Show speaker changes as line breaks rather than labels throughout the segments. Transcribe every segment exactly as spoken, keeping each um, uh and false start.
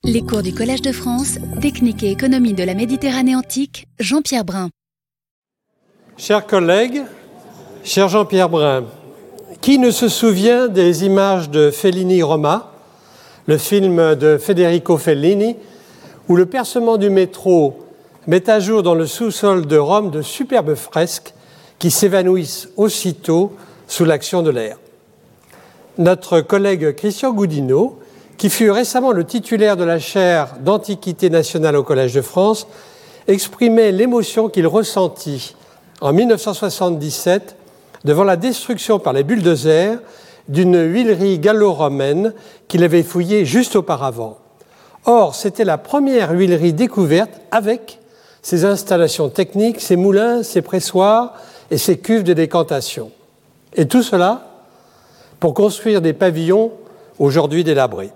Les cours du Collège de France, Technique et économie de la Méditerranée antique, Jean-Pierre Brun.
Chers collègues, cher Jean-Pierre Brun, qui ne se souvient des images de Fellini Roma, le film de Federico Fellini, où le percement du métro met à jour dans le sous-sol de Rome de superbes fresques qui s'évanouissent aussitôt sous l'action de l'air. Notre collègue Christian Goudineau, qui fut récemment le titulaire de la chaire d'Antiquité nationale au Collège de France, exprimait l'émotion qu'il ressentit en mille neuf cent soixante-dix-sept devant la destruction par les bulldozers d'une huilerie gallo-romaine qu'il avait fouillée juste auparavant. Or, c'était la première huilerie découverte avec ses installations techniques, ses moulins, ses pressoirs et ses cuves de décantation. Et tout cela pour construire des pavillons aujourd'hui délabrés.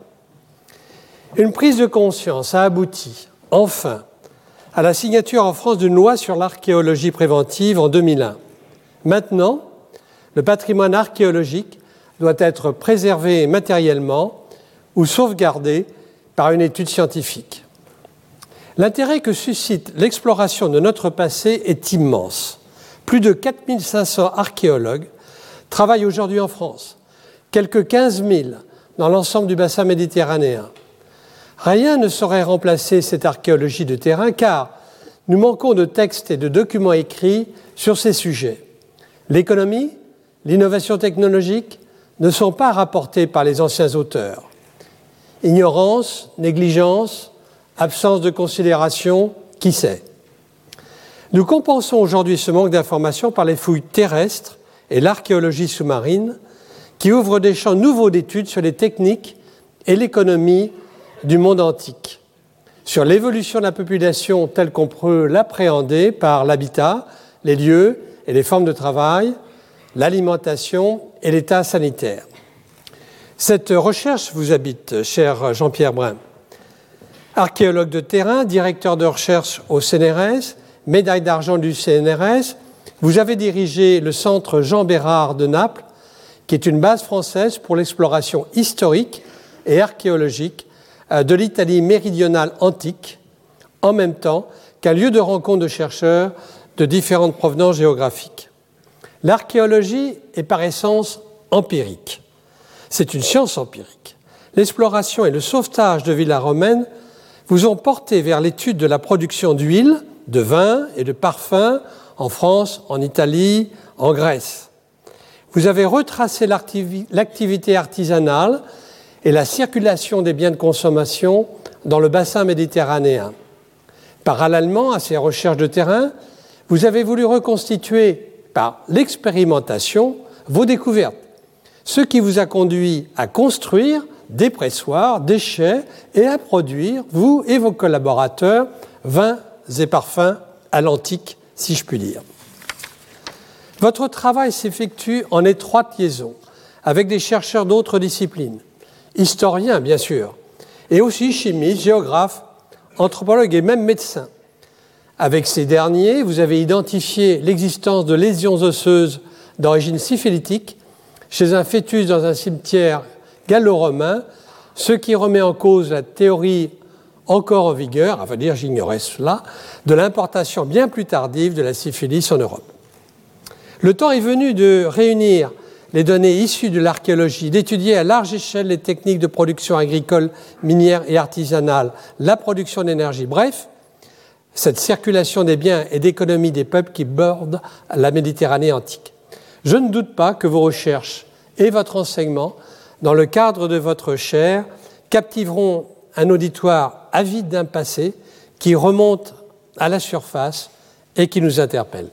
Une prise de conscience a abouti, enfin, à la signature en France d'une loi sur l'archéologie préventive en deux mille un. Maintenant, le patrimoine archéologique doit être préservé matériellement ou sauvegardé par une étude scientifique. L'intérêt que suscite l'exploration de notre passé est immense. Plus de quatre mille cinq cents archéologues travaillent aujourd'hui en France, quelques quinze mille dans l'ensemble du bassin méditerranéen. Rien ne saurait remplacer cette archéologie de terrain car nous manquons de textes et de documents écrits sur ces sujets. L'économie, l'innovation technologique ne sont pas rapportés par les anciens auteurs. Ignorance, négligence, absence de considération, qui sait ? Nous compensons aujourd'hui ce manque d'informations par les fouilles terrestres et l'archéologie sous-marine qui ouvrent des champs nouveaux d'études sur les techniques et l'économie du monde antique, sur l'évolution de la population telle qu'on peut l'appréhender par l'habitat, les lieux et les formes de travail, l'alimentation et l'état sanitaire. Cette recherche vous habite, cher Jean-Pierre Brun. Archéologue de terrain, directeur de recherche au C N R S, médaille d'argent du C N R S, vous avez dirigé le centre Jean Bérard de Naples, qui est une base française pour l'exploration historique et archéologique de l'Italie méridionale antique, en même temps qu'un lieu de rencontre de chercheurs de différentes provenances géographiques. L'archéologie est par essence empirique. C'est une science empirique. L'exploration et le sauvetage de villas romaines vous ont porté vers l'étude de la production d'huile, de vin et de parfums en France, en Italie, en Grèce. Vous avez retracé l'activité artisanale et la circulation des biens de consommation dans le bassin méditerranéen. Parallèlement à ces recherches de terrain, vous avez voulu reconstituer par l'expérimentation vos découvertes, ce qui vous a conduit à construire des pressoirs, des chais et à produire, vous et vos collaborateurs, vins et parfums à l'antique, si je puis dire. Votre travail s'effectue en étroite liaison avec des chercheurs d'autres disciplines, historiens bien sûr, et aussi chimistes, géographes, anthropologues et même médecins. Avec ces derniers, vous avez identifié l'existence de lésions osseuses d'origine syphilitique chez un fœtus dans un cimetière gallo-romain, ce qui remet en cause la théorie encore en vigueur, à vrai dire j'ignorais cela, de l'importation bien plus tardive de la syphilis en Europe. Le temps est venu de réunir les données issues de l'archéologie, d'étudier à large échelle les techniques de production agricole, minière et artisanale, la production d'énergie, bref, cette circulation des biens et d'économie des peuples qui bordent la Méditerranée antique. Je ne doute pas que vos recherches et votre enseignement, dans le cadre de votre chaire, captiveront un auditoire avide d'un passé qui remonte à la surface et qui nous interpelle.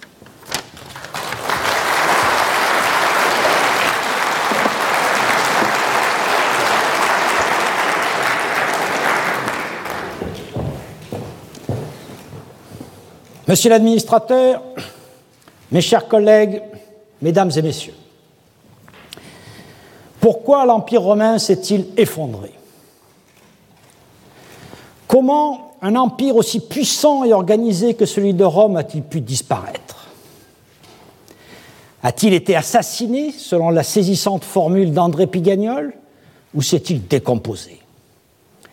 Monsieur l'administrateur, mes chers collègues, mesdames et messieurs, pourquoi l'Empire romain s'est-il effondré ? Comment un empire aussi puissant et organisé que celui de Rome a-t-il pu disparaître ? A-t-il été assassiné, selon la saisissante formule d'André Pigagnol, ou s'est-il décomposé ?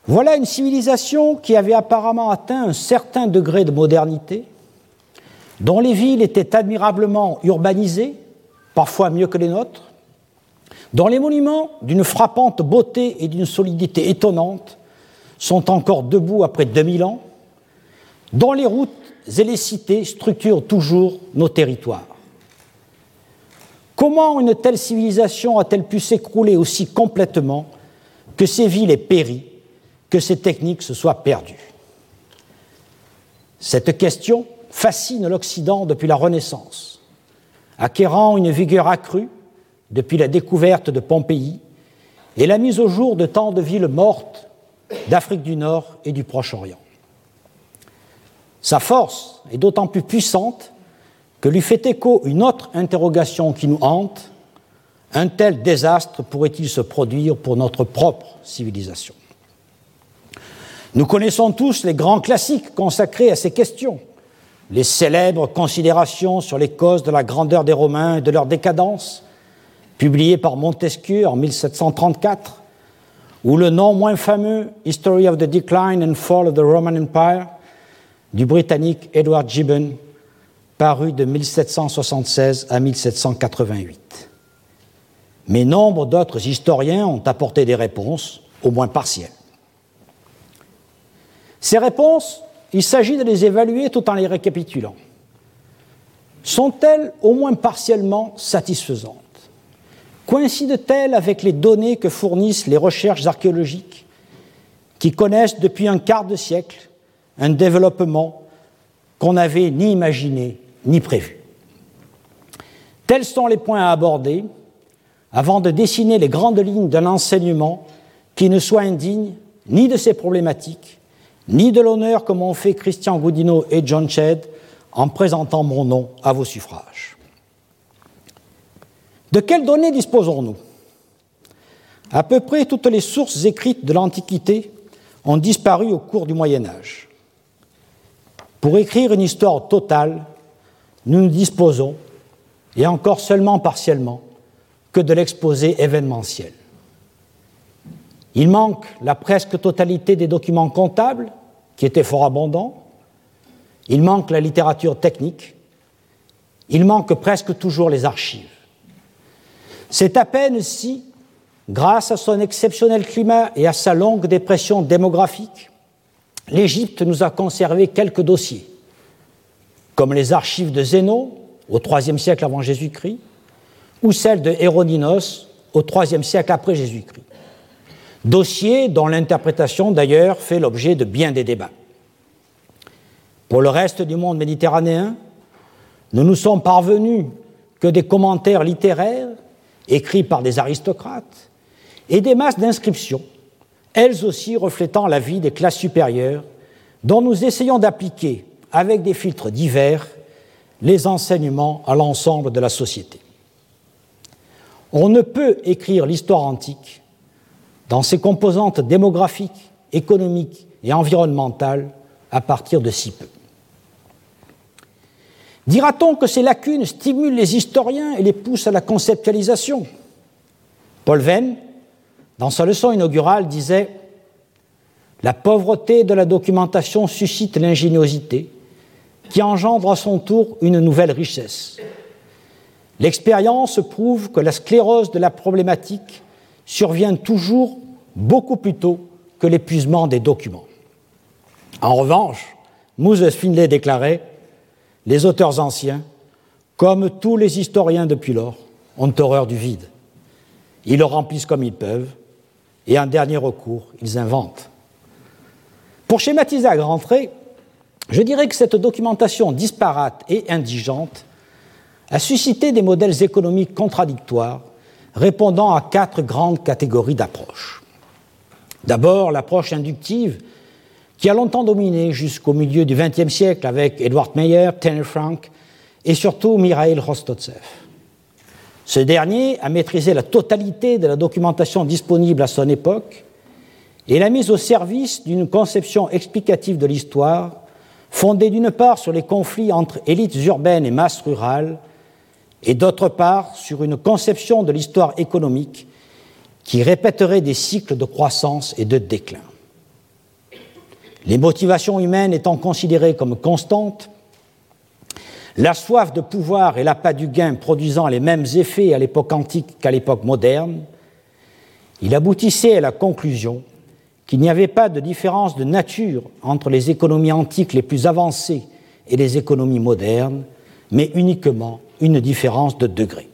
Voilà une civilisation qui avait apparemment atteint un certain degré de modernité, dont les villes étaient admirablement urbanisées, parfois mieux que les nôtres, dont les monuments, d'une frappante beauté et d'une solidité étonnante, sont encore debout après deux mille ans, dont les routes et les cités structurent toujours nos territoires. Comment une telle civilisation a-t-elle pu s'écrouler aussi complètement, que ces villes aient péri, que ces techniques se soient perdues? Cette question fascine l'Occident depuis la Renaissance, acquérant une vigueur accrue depuis la découverte de Pompéi et la mise au jour de tant de villes mortes d'Afrique du Nord et du Proche-Orient. Sa force est d'autant plus puissante que lui fait écho une autre interrogation qui nous hante: un tel désastre pourrait-il se produire pour notre propre civilisation? Nous connaissons tous les grands classiques consacrés à ces questions, les célèbres considérations sur les causes de la grandeur des Romains et de leur décadence, publiées par Montesquieu en mille sept cent trente-quatre, ou le non moins fameux « History of the Decline and Fall of the Roman Empire » du Britannique Edward Gibbon, paru de mille sept cent soixante-seize à mille sept cent quatre-vingt-huit. Mais nombre d'autres historiens ont apporté des réponses, au moins partielles. Ces réponses, il s'agit de les évaluer tout en les récapitulant. Sont-elles au moins partiellement satisfaisantes? Coïncident-elles avec les données que fournissent les recherches archéologiques qui connaissent depuis un quart de siècle un développement qu'on n'avait ni imaginé ni prévu? Tels sont les points à aborder avant de dessiner les grandes lignes d'un enseignement qui ne soit indigne ni de ces problématiques, ni de l'honneur que m'ont fait Christian Goudineau et John Shedd en présentant mon nom à vos suffrages. De quelles données disposons-nous? À peu près toutes les sources écrites de l'Antiquité ont disparu au cours du Moyen Âge. Pour écrire une histoire totale, nous ne disposons, et encore seulement partiellement, que de l'exposé événementiel. Il manque la presque totalité des documents comptables, qui étaient fort abondants. Il manque la littérature technique. Il manque presque toujours les archives. C'est à peine si, grâce à son exceptionnel climat et à sa longue dépression démographique, l'Égypte nous a conservé quelques dossiers, comme les archives de Zénon, au troisième siècle avant Jésus-Christ, ou celles de Hérodinos, au troisième siècle après Jésus-Christ. Dossiers dont l'interprétation, d'ailleurs, fait l'objet de bien des débats. Pour le reste du monde méditerranéen, ne nous sont parvenus que des commentaires littéraires écrits par des aristocrates et des masses d'inscriptions, elles aussi reflétant la vie des classes supérieures, dont nous essayons d'appliquer, avec des filtres divers, les enseignements à l'ensemble de la société. On ne peut écrire l'histoire antique dans ses composantes démographiques, économiques et environnementales à partir de si peu. Dira-t-on que ces lacunes stimulent les historiens et les poussent à la conceptualisation? Paul Venn, dans sa leçon inaugurale, disait « La pauvreté de la documentation suscite l'ingéniosité, qui engendre à son tour une nouvelle richesse. L'expérience prouve que la sclérose de la problématique survient toujours beaucoup plus tôt que l'épuisement des documents. » En revanche, Moses Finlay déclarait « Les auteurs anciens, comme tous les historiens depuis lors, ont horreur du vide. Ils le remplissent comme ils peuvent, et en dernier recours, ils inventent. » Pour schématiser à grands traits, je dirais que cette documentation disparate et indigente a suscité des modèles économiques contradictoires répondant à quatre grandes catégories d'approches. D'abord, l'approche inductive, qui a longtemps dominé jusqu'au milieu du vingtième siècle avec Edward Meyer, Tanner Frank et surtout Mikhail Rostotsev. Ce dernier a maîtrisé la totalité de la documentation disponible à son époque et l'a mise au service d'une conception explicative de l'histoire fondée d'une part sur les conflits entre élites urbaines et masses rurales et d'autre part sur une conception de l'histoire économique qui répéterait des cycles de croissance et de déclin. Les motivations humaines étant considérées comme constantes, la soif de pouvoir et l'appât du gain produisant les mêmes effets à l'époque antique qu'à l'époque moderne, il aboutissait à la conclusion qu'il n'y avait pas de différence de nature entre les économies antiques les plus avancées et les économies modernes, mais uniquement une différence de degré.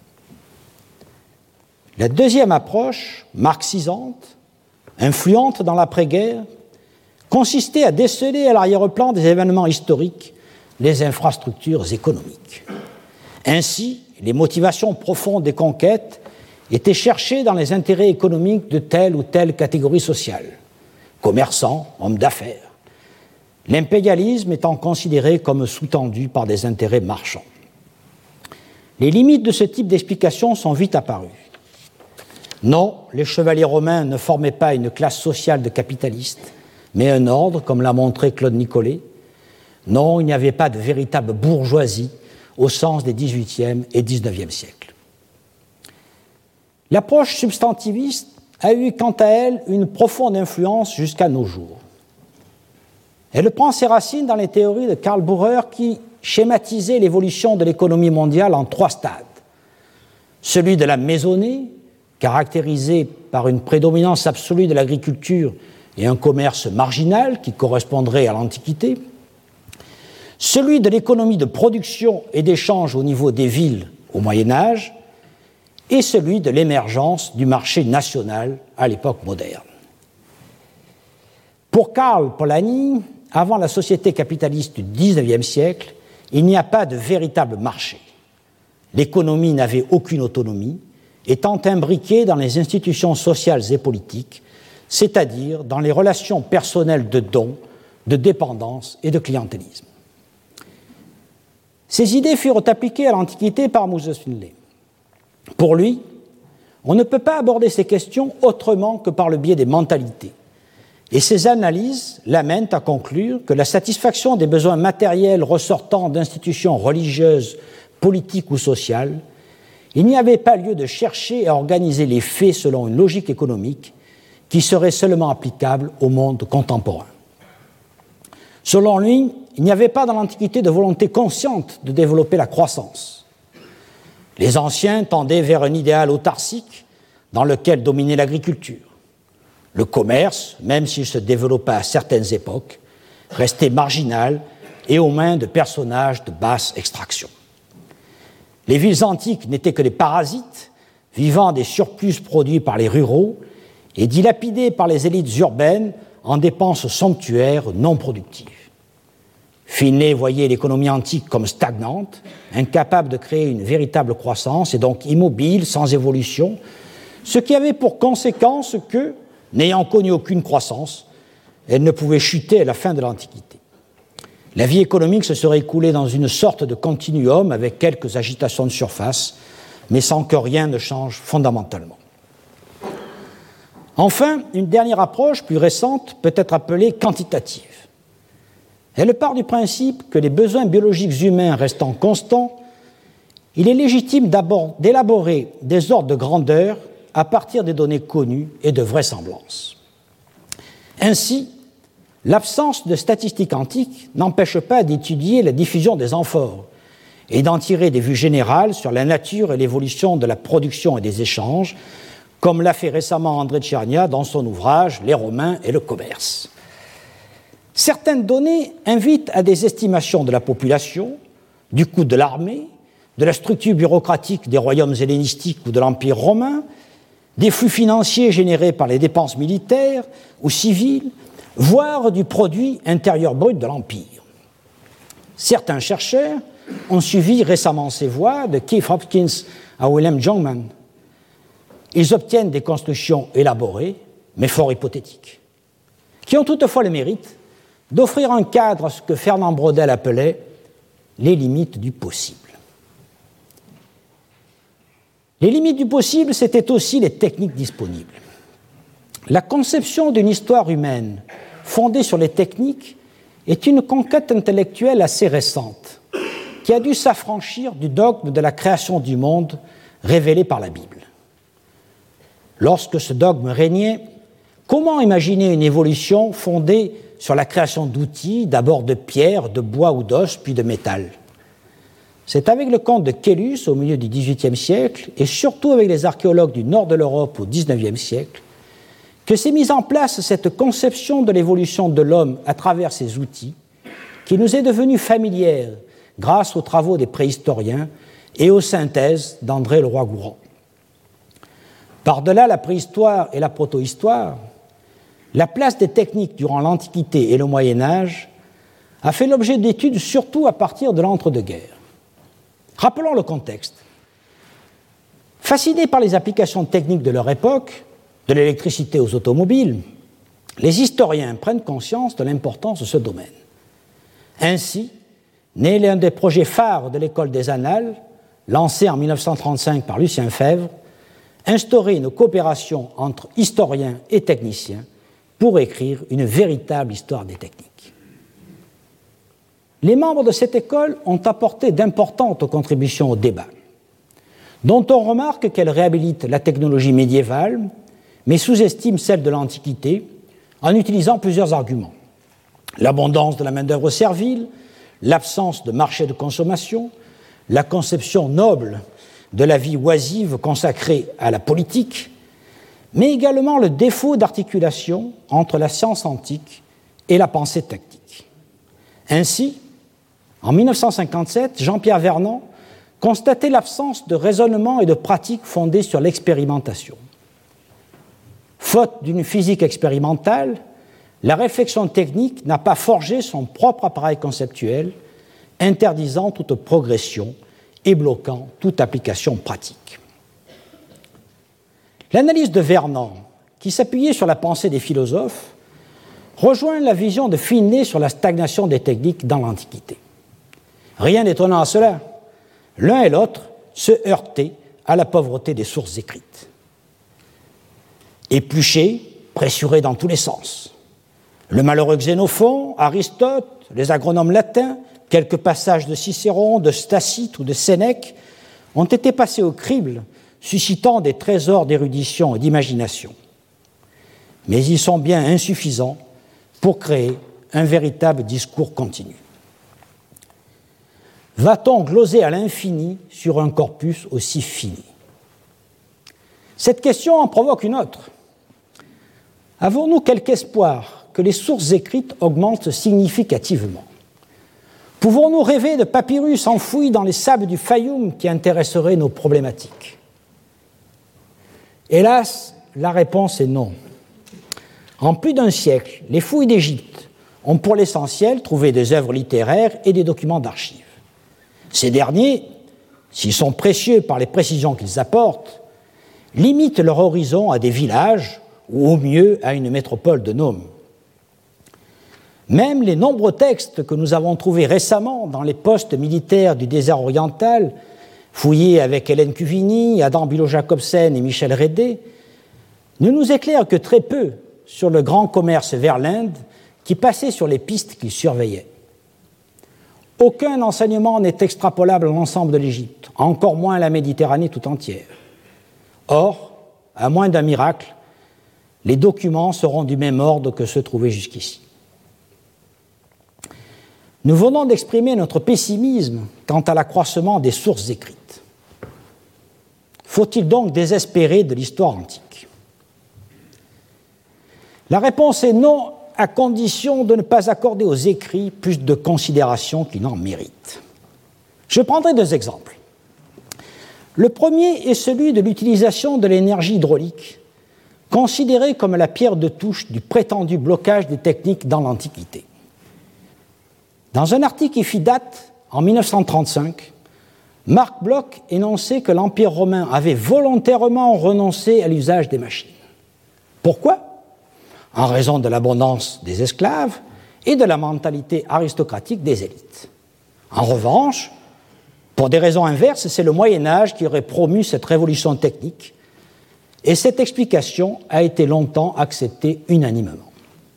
La deuxième approche, marxisante, influente dans l'après-guerre, consistait à déceler à l'arrière-plan des événements historiques les infrastructures économiques. Ainsi, les motivations profondes des conquêtes étaient cherchées dans les intérêts économiques de telle ou telle catégorie sociale, commerçants, hommes d'affaires, l'impérialisme étant considéré comme sous-tendu par des intérêts marchands. Les limites de ce type d'explication sont vite apparues. Non, les chevaliers romains ne formaient pas une classe sociale de capitalistes, mais un ordre, comme l'a montré Claude Nicollet. Non, il n'y avait pas de véritable bourgeoisie au sens des dix-huitième et dix-neuvième siècles. L'approche substantiviste a eu quant à elle une profonde influence jusqu'à nos jours. Elle prend ses racines dans les théories de Karl Bauer qui schématisait l'évolution de l'économie mondiale en trois stades. Celui de la maisonnée, caractérisé par une prédominance absolue de l'agriculture et un commerce marginal qui correspondrait à l'Antiquité. Celui de l'économie de production et d'échange au niveau des villes au Moyen-Âge, et celui de l'émergence du marché national à l'époque moderne. Pour Karl Polanyi, avant la société capitaliste du dix-neuvième siècle, il n'y a pas de véritable marché. L'économie n'avait aucune autonomie, étant imbriquée dans les institutions sociales et politiques, c'est-à-dire dans les relations personnelles de dons, de dépendance et de clientélisme. Ces idées furent appliquées à l'Antiquité par Moses Finlay. Pour lui, on ne peut pas aborder ces questions autrement que par le biais des mentalités. Et ces analyses l'amènent à conclure que la satisfaction des besoins matériels ressortant d'institutions religieuses, politiques ou sociales, il n'y avait pas lieu de chercher à organiser les faits selon une logique économique qui serait seulement applicable au monde contemporain. Selon lui, il n'y avait pas dans l'Antiquité de volonté consciente de développer la croissance. Les anciens tendaient vers un idéal autarcique dans lequel dominait l'agriculture. Le commerce, même s'il se développa à certaines époques, restait marginal et aux mains de personnages de basse extraction. Les villes antiques n'étaient que des parasites, vivant des surplus produits par les ruraux et dilapidés par les élites urbaines en dépenses somptuaires non productives. Finlay voyait l'économie antique comme stagnante, incapable de créer une véritable croissance et donc immobile, sans évolution, ce qui avait pour conséquence que, n'ayant connu aucune croissance, elle ne pouvait chuter à la fin de l'Antiquité. La vie économique se serait écoulée dans une sorte de continuum avec quelques agitations de surface, mais sans que rien ne change fondamentalement. Enfin, une dernière approche plus récente peut être appelée quantitative. Elle part du principe que les besoins biologiques humains restant constants, il est légitime d'élaborer des ordres de grandeur à partir des données connues et de vraisemblance. Ainsi, l'absence de statistiques antiques n'empêche pas d'étudier la diffusion des amphores et d'en tirer des vues générales sur la nature et l'évolution de la production et des échanges, comme l'a fait récemment André Tchernia dans son ouvrage « Les Romains et le commerce ». Certaines données invitent à des estimations de la population, du coût de l'armée, de la structure bureaucratique des royaumes hellénistiques ou de l'Empire romain, des flux financiers générés par les dépenses militaires ou civiles, voire du produit intérieur brut de l'Empire. Certains chercheurs ont suivi récemment ces voies, de Keith Hopkins à Wilhelm Jungmann. Ils obtiennent des constructions élaborées, mais fort hypothétiques, qui ont toutefois le mérite d'offrir un cadre à ce que Fernand Braudel appelait les limites du possible. Les limites du possible, c'était aussi les techniques disponibles. La conception d'une histoire humaine fondée sur les techniques est une conquête intellectuelle assez récente, qui a dû s'affranchir du dogme de la création du monde révélé par la Bible. Lorsque ce dogme régnait, comment imaginer une évolution fondée sur la création d'outils, d'abord de pierre, de bois ou d'os, puis de métal. C'est avec le comte de Caylus au milieu du dix-huitième siècle, et surtout avec les archéologues du nord de l'Europe au dix-neuvième siècle, que s'est mise en place cette conception de l'évolution de l'homme à travers ces outils, qui nous est devenue familière grâce aux travaux des préhistoriens et aux synthèses d'André Leroi-Gourhan. Par-delà la préhistoire et la protohistoire, la place des techniques durant l'Antiquité et le Moyen-Âge a fait l'objet d'études surtout à partir de l'entre-deux-guerres. Rappelons le contexte. Fascinés par les applications techniques de leur époque, de l'électricité aux automobiles, les historiens prennent conscience de l'importance de ce domaine. Ainsi, naît l'un des projets phares de l'École des Annales, lancé en mille neuf cent trente-cinq par Lucien Febvre, instaurer une coopération entre historiens et techniciens pour écrire une véritable histoire des techniques. Les membres de cette école ont apporté d'importantes contributions au débat, dont on remarque qu'elle réhabilite la technologie médiévale, mais sous-estime celle de l'Antiquité en utilisant plusieurs arguments. L'abondance de la main-d'œuvre servile, l'absence de marché de consommation, la conception noble de la vie oisive consacrée à la politique, mais également le défaut d'articulation entre la science antique et la pensée tactique. Ainsi, en mille neuf cent cinquante-sept, Jean-Pierre Vernant constatait l'absence de raisonnement et de pratique fondée sur l'expérimentation. Faute d'une physique expérimentale, la réflexion technique n'a pas forgé son propre appareil conceptuel, interdisant toute progression et bloquant toute application pratique. L'analyse de Vernant, qui s'appuyait sur la pensée des philosophes, rejoint la vision de Finlay sur la stagnation des techniques dans l'Antiquité. Rien d'étonnant à cela. L'un et l'autre se heurtaient à la pauvreté des sources écrites. Épluchés, pressurés dans tous les sens. Le malheureux Xénophon, Aristote, les agronomes latins, quelques passages de Cicéron, de Stacite ou de Sénèque ont été passés au crible, suscitant des trésors d'érudition et d'imagination. Mais ils sont bien insuffisants pour créer un véritable discours continu. Va-t-on gloser à l'infini sur un corpus aussi fini? Cette question en provoque une autre. Avons-nous quelque espoir que les sources écrites augmentent significativement? Pouvons-nous rêver de papyrus enfouis dans les sables du Fayoum qui intéresseraient nos problématiques? Hélas, la réponse est non. En plus d'un siècle, les fouilles d'Égypte ont pour l'essentiel trouvé des œuvres littéraires et des documents d'archives. Ces derniers, s'ils sont précieux par les précisions qu'ils apportent, limitent leur horizon à des villages ou au mieux à une métropole de Nome. Même les nombreux textes que nous avons trouvés récemment dans les postes militaires du désert oriental, fouillés avec Hélène Cuvigny, Adam Billo-Jacobsen et Michel Rédé, ne nous éclairent que très peu sur le grand commerce vers l'Inde qui passait sur les pistes qu'ils surveillaient. Aucun enseignement n'est extrapolable à l'ensemble de l'Égypte, encore moins à la Méditerranée tout entière. Or, à moins d'un miracle, les documents seront du même ordre que ceux trouvés jusqu'ici. Nous venons d'exprimer notre pessimisme quant à l'accroissement des sources écrites. Faut-il donc désespérer de l'histoire antique? La réponse est non, à condition de ne pas accorder aux écrits plus de considération qu'ils n'en méritent. Je prendrai deux exemples. Le premier est celui de l'utilisation de l'énergie hydraulique, considérée comme la pierre de touche du prétendu blocage des techniques dans l'Antiquité. Dans un article qui fit date en mille neuf cent trente-cinq, Marc Bloch énonçait que l'Empire romain avait volontairement renoncé à l'usage des machines. Pourquoi ? En raison de l'abondance des esclaves et de la mentalité aristocratique des élites. En revanche, pour des raisons inverses, c'est le Moyen-Âge qui aurait promu cette révolution technique, et cette explication a été longtemps acceptée unanimement.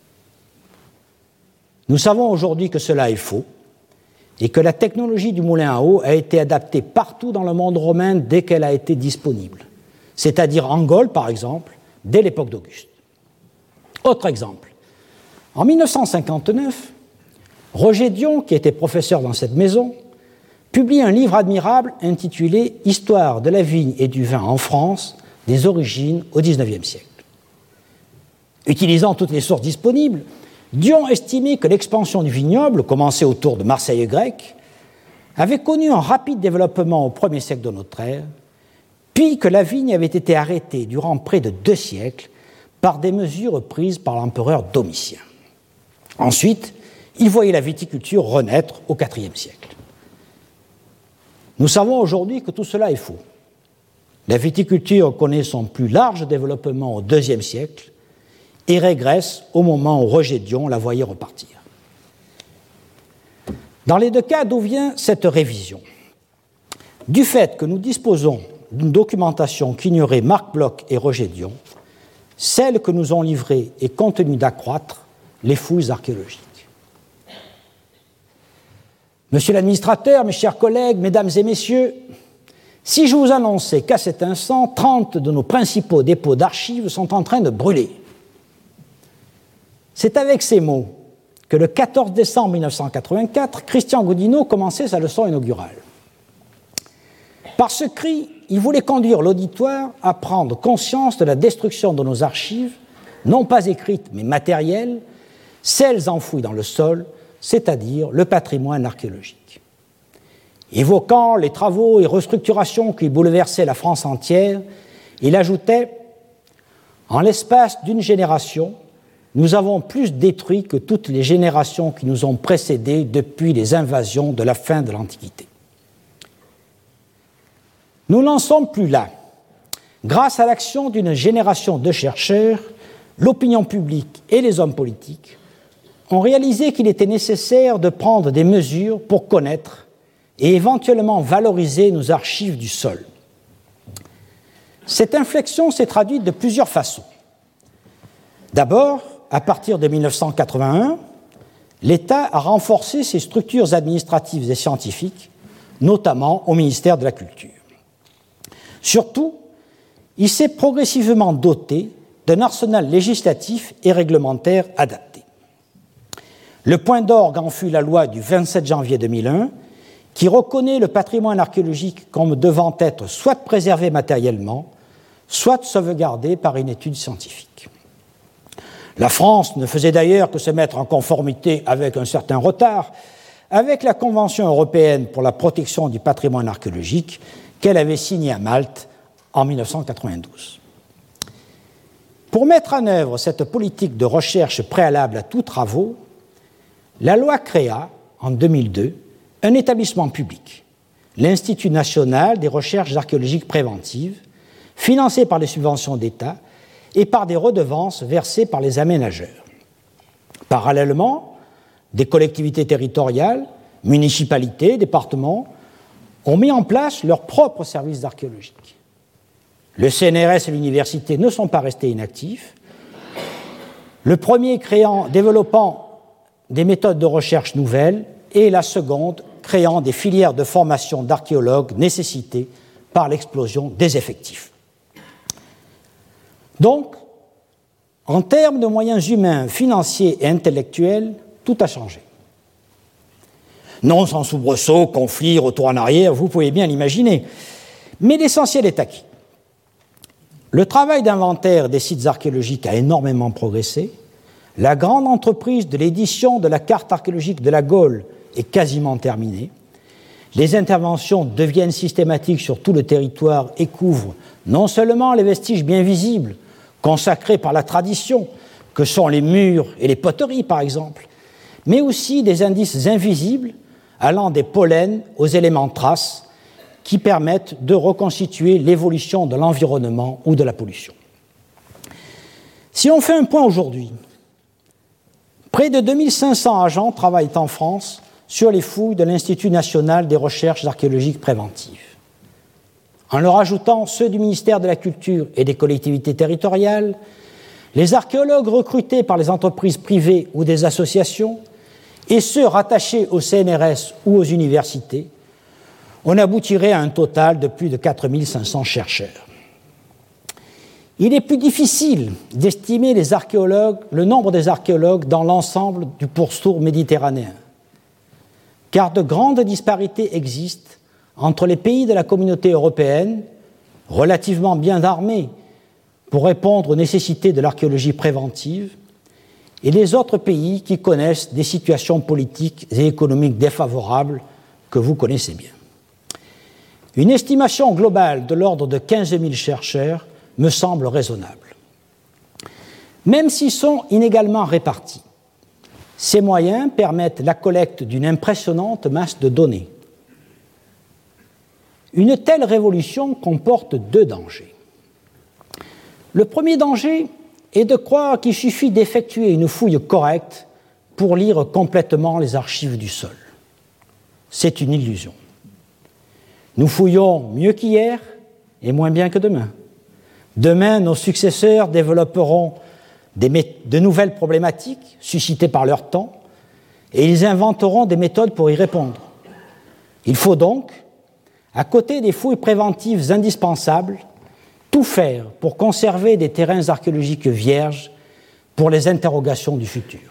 Nous savons aujourd'hui que cela est faux, et que la technologie du moulin à eau a été adaptée partout dans le monde romain dès qu'elle a été disponible, c'est-à-dire en Gaule, par exemple, dès l'époque d'Auguste. Autre exemple, En mille neuf cent cinquante-neuf, Roger Dion, qui était professeur dans cette maison, publie un livre admirable intitulé « Histoire de la vigne et du vin en France, des origines au dix-neuvième siècle ». Utilisant toutes les sources disponibles, Dion estimait que l'expansion du vignoble, commencée autour de Marseille grec, avait connu un rapide développement au premier siècle de notre ère, puis que la vigne avait été arrêtée durant près de deux siècles par des mesures prises par l'empereur Domitien. Ensuite, il voyait la viticulture renaître au quatrième siècle. Nous savons aujourd'hui que tout cela est faux. La viticulture connaît son plus large développement au deuxième siècle et régresse au moment où Roger Dion la voyait repartir. Dans les deux cas, d'où vient cette révision? Du fait que nous disposons d'une documentation qu'ignoraient Marc Bloch et Roger Dion, celle que nous ont livrée est contenue d'accroître les fouilles archéologiques. Monsieur l'administrateur, mes chers collègues, mesdames et messieurs, si je vous annonçais qu'à cet instant, trente de nos principaux dépôts d'archives sont en train de brûler, c'est avec ces mots que le quatorze décembre mille neuf cent quatre-vingt-quatre, Christian Goudineau commençait sa leçon inaugurale. Par ce cri, il voulait conduire l'auditoire à prendre conscience de la destruction de nos archives, non pas écrites mais matérielles, celles enfouies dans le sol, c'est-à-dire le patrimoine archéologique. Évoquant les travaux et restructurations qui bouleversaient la France entière, il ajoutait « En l'espace d'une génération, nous avons plus détruit que toutes les générations qui nous ont précédés depuis les invasions de la fin de l'Antiquité. » Nous n'en sommes plus là. Grâce à l'action d'une génération de chercheurs, l'opinion publique et les hommes politiques ont réalisé qu'il était nécessaire de prendre des mesures pour connaître et éventuellement valoriser nos archives du sol. Cette inflexion s'est traduite de plusieurs façons. D'abord, à partir de mille neuf cent quatre-vingt-un, l'État a renforcé ses structures administratives et scientifiques, notamment au ministère de la Culture. Surtout, il s'est progressivement doté d'un arsenal législatif et réglementaire adapté. Le point d'orgue en fut la loi du vingt-sept janvier deux mille un, qui reconnaît le patrimoine archéologique comme devant être soit préservé matériellement, soit sauvegardé par une étude scientifique. La France ne faisait d'ailleurs que se mettre en conformité avec un certain retard avec la Convention européenne pour la protection du patrimoine archéologique qu'elle avait signée à Malte en mille neuf cent quatre-vingt-douze. Pour mettre en œuvre cette politique de recherche préalable à tous travaux, la loi créa, en deux mille deux, un établissement public, l'Institut national des recherches archéologiques préventives, financé par les subventions d'État et par des redevances versées par les aménageurs. Parallèlement, des collectivités territoriales, municipalités, départements, ont mis en place leurs propres services d'archéologie. Le C N R S et l'université ne sont pas restés inactifs. Le premier créant, développant des méthodes de recherche nouvelles et la seconde créant des filières de formation d'archéologues nécessitées par l'explosion des effectifs. Donc, en termes de moyens humains, financiers et intellectuels, tout a changé. Non sans soubresaut, conflit, retour en arrière, vous pouvez bien l'imaginer. Mais l'essentiel est acquis. Le travail d'inventaire des sites archéologiques a énormément progressé. La grande entreprise de l'édition de la carte archéologique de la Gaule est quasiment terminée. Les interventions deviennent systématiques sur tout le territoire et couvrent non seulement les vestiges bien visibles, consacrés par la tradition, que sont les murs et les poteries par exemple, mais aussi des indices invisibles allant des pollens aux éléments traces qui permettent de reconstituer l'évolution de l'environnement ou de la pollution. Si on fait un point aujourd'hui, près de deux mille cinq cents agents travaillent en France sur les fouilles de l'Institut national des recherches archéologiques préventives. En leur ajoutant ceux du ministère de la Culture et des collectivités territoriales, les archéologues recrutés par les entreprises privées ou des associations et ceux rattachés au C N R S ou aux universités, on aboutirait à un total de plus de quatre mille cinq cents chercheurs. Il est plus difficile d'estimer les archéologues, le nombre des archéologues dans l'ensemble du pourtour méditerranéen, car de grandes disparités existent entre les pays de la communauté européenne, relativement bien armés pour répondre aux nécessités de l'archéologie préventive, et les autres pays qui connaissent des situations politiques et économiques défavorables que vous connaissez bien. Une estimation globale de l'ordre de quinze mille chercheurs me semble raisonnable. Même s'ils sont inégalement répartis, ces moyens permettent la collecte d'une impressionnante masse de données. Une telle révolution comporte deux dangers. Le premier danger est de croire qu'il suffit d'effectuer une fouille correcte pour lire complètement les archives du sol. C'est une illusion. Nous fouillons mieux qu'hier et moins bien que demain. Demain, nos successeurs développeront des de nouvelles problématiques suscitées par leur temps et ils inventeront des méthodes pour y répondre. Il faut donc, à côté des fouilles préventives indispensables, tout faire pour conserver des terrains archéologiques vierges pour les interrogations du futur.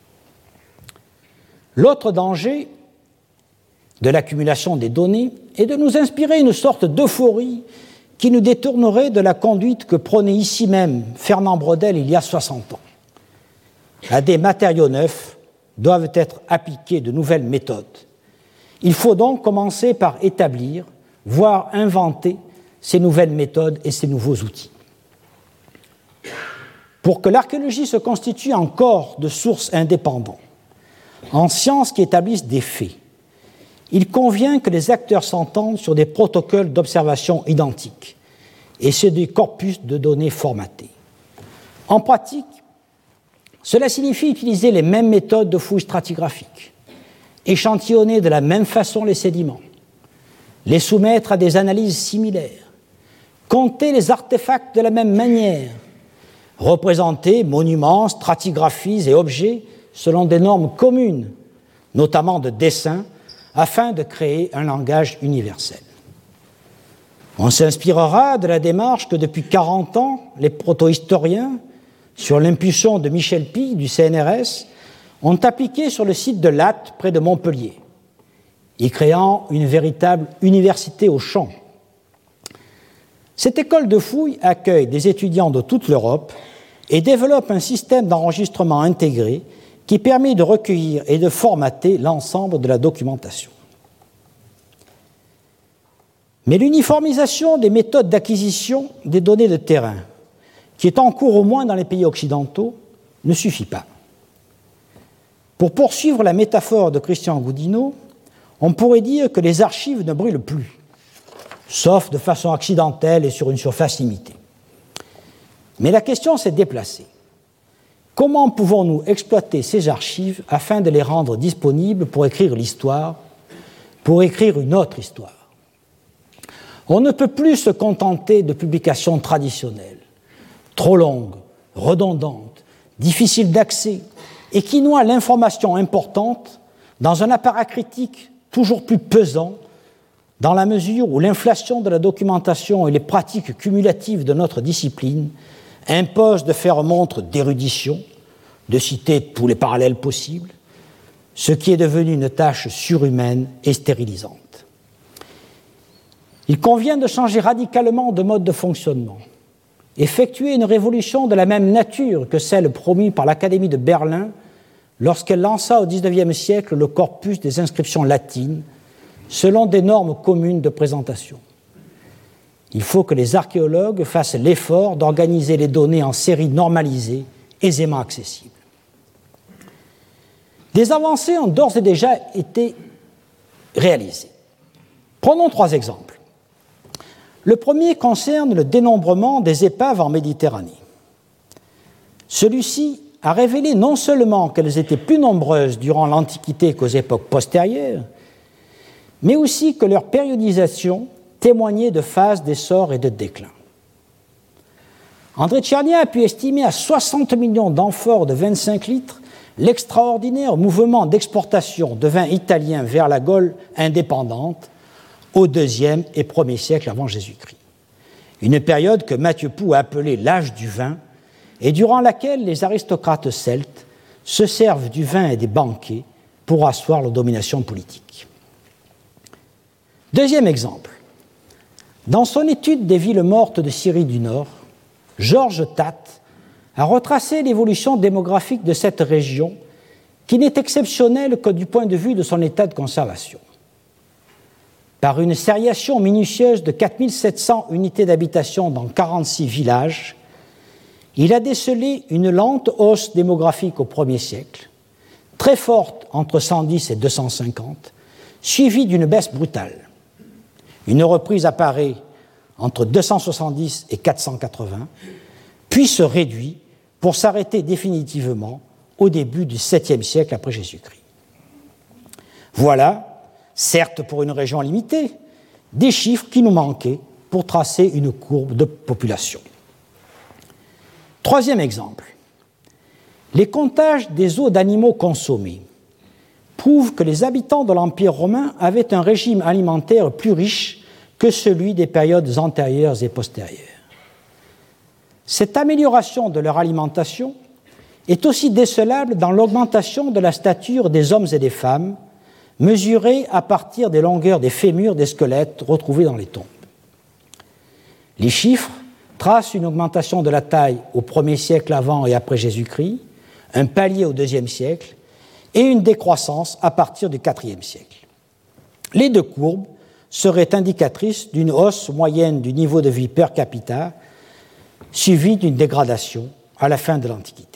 L'autre danger de l'accumulation des données est de nous inspirer une sorte d'euphorie qui nous détournerait de la conduite que prônait ici même Fernand Braudel il y a soixante ans. À des matériaux neufs doivent être appliquées de nouvelles méthodes. Il faut donc commencer par établir, voire inventer ces nouvelles méthodes et ces nouveaux outils. Pour que l'archéologie se constitue en corps de sources indépendants, en sciences qui établissent des faits, il convient que les acteurs s'entendent sur des protocoles d'observation identiques et sur des corpus de données formatés. En pratique, cela signifie utiliser les mêmes méthodes de fouilles stratigraphiques, échantillonner de la même façon les sédiments, les soumettre à des analyses similaires, compter les artefacts de la même manière, représenter monuments, stratigraphies et objets selon des normes communes, notamment de dessin, afin de créer un langage universel. On s'inspirera de la démarche que depuis quarante ans, les protohistoriens, sur l'impulsion de Michel Pille du C N R S, ont appliqué sur le site de Latte, près de Montpellier, y créant une véritable université au champ. Cette école de fouilles accueille des étudiants de toute l'Europe et développe un système d'enregistrement intégré qui permet de recueillir et de formater l'ensemble de la documentation. Mais l'uniformisation des méthodes d'acquisition des données de terrain, qui est en cours au moins dans les pays occidentaux, ne suffit pas. Pour poursuivre la métaphore de Christian Goudineau, on pourrait dire que les archives ne brûlent plus, sauf de façon accidentelle et sur une surface limitée. Mais la question s'est déplacée. Comment pouvons-nous exploiter ces archives afin de les rendre disponibles pour écrire l'histoire, pour écrire une autre histoire? On ne peut plus se contenter de publications traditionnelles, trop longues, redondantes, difficiles d'accès, et qui noient l'information importante dans un appareil critique toujours plus pesant, dans la mesure où l'inflation de la documentation et les pratiques cumulatives de notre discipline imposent de faire montre d'érudition, de citer tous les parallèles possibles, ce qui est devenu une tâche surhumaine et stérilisante. Il convient de changer radicalement de mode de fonctionnement, effectuer une révolution de la même nature que celle promue par l'Académie de Berlin lorsqu'elle lança au dix-neuvième siècle le corpus des inscriptions latines selon des normes communes de présentation. Il faut que les archéologues fassent l'effort d'organiser les données en séries normalisées, aisément accessibles. Des avancées ont d'ores et déjà été réalisées. Prenons trois exemples. Le premier concerne le dénombrement des épaves en Méditerranée. Celui-ci a révélé non seulement qu'elles étaient plus nombreuses durant l'Antiquité qu'aux époques postérieures, mais aussi que leur périodisation témoignait de phases d'essor et de déclin. André Tchernia a pu estimer à soixante millions d'amphores de vingt-cinq litres l'extraordinaire mouvement d'exportation de vin italien vers la Gaule indépendante au deuxième et premier siècle avant Jésus-Christ. une période que Mathieu Pou a appelée l'âge du vin, et durant laquelle les aristocrates celtes se servent du vin et des banquets pour asseoir leur domination politique. Deuxième exemple. Dans son étude des villes mortes de Syrie du Nord, Georges Tatt a retracé l'évolution démographique de cette région qui n'est exceptionnelle que du point de vue de son état de conservation. Par une sériation minutieuse de quatre mille sept cents unités d'habitation dans quarante-six villages, il a décelé une lente hausse démographique au premier siècle, très forte entre cent dix et deux cent cinquante, suivie d'une baisse brutale. Une reprise apparaît entre deux cent soixante-dix et quatre cent quatre-vingts, puis se réduit pour s'arrêter définitivement au début du septième siècle après Jésus-Christ. Voilà, certes pour une région limitée, des chiffres qui nous manquaient pour tracer une courbe de population. Troisième exemple. Les comptages des os d'animaux consommés prouvent que les habitants de l'Empire romain avaient un régime alimentaire plus riche que celui des périodes antérieures et postérieures. Cette amélioration de leur alimentation est aussi décelable dans l'augmentation de la stature des hommes et des femmes, mesurée à partir des longueurs des fémurs des squelettes retrouvés dans les tombes. Les chiffres tracent une augmentation de la taille au premier siècle avant et après Jésus-Christ, un palier au deuxième siècle et une décroissance à partir du quatrième siècle. Les deux courbes seraient indicatrices d'une hausse moyenne du niveau de vie per capita suivie d'une dégradation à la fin de l'Antiquité.